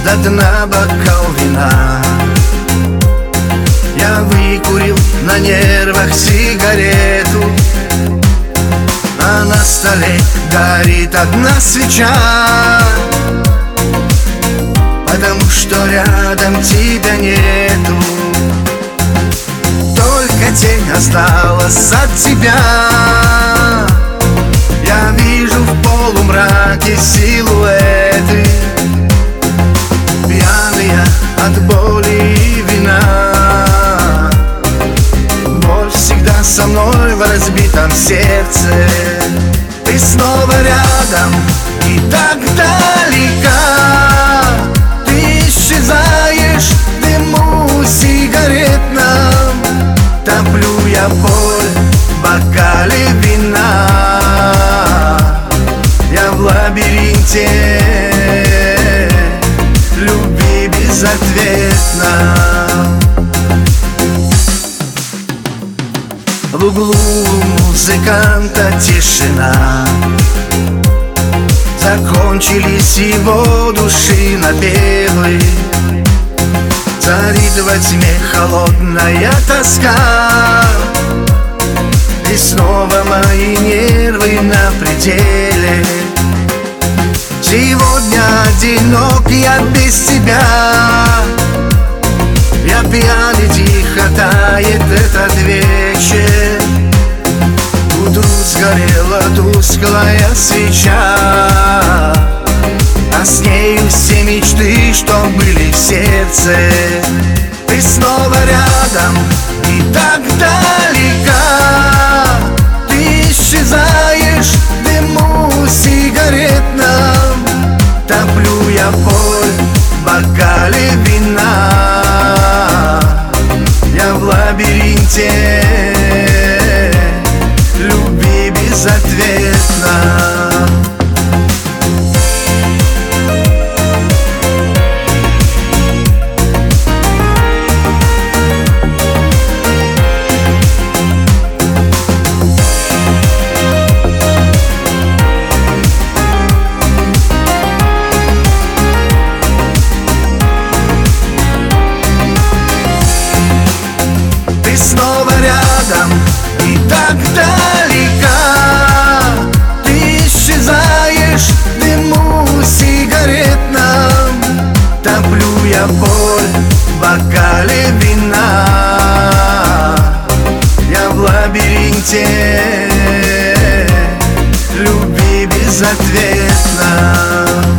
до дна бокал вина. Я выкурил на нервах сигарету, а на столе горит одна свеча, потому что рядом тебя нету. Только тень осталась от тебя. Я вижу в полумраке силуэты, пьяные от боли и вина. Боль всегда со мной в разбитом сердце. Ты снова рядом и так далека. Ты исчезаешь в дыму сигаретном. Топлю я боль в бокале вина. Я в лабиринте любви безответно. В углу музыканта тишина. Закончились его души напевы. Царит во тьме холодная тоска. И снова мои нервы на пределе. Сегодня одинок я без тебя. Я пьян и тихо тает этот вечер. К утру сгорела тусклая свеча, а с нею все мечты, что были в сердце. Ты снова рядом и так далека. Ты исчезаешь в дыму сигаретном. Топлю я боль в бокале вина. Я в лабиринте любви безответно. Ты снова рядом и так далека. Ты исчезаешь в дыму сигаретном. Топлю я боль в бокале вина. Я в лабиринте любви безответно.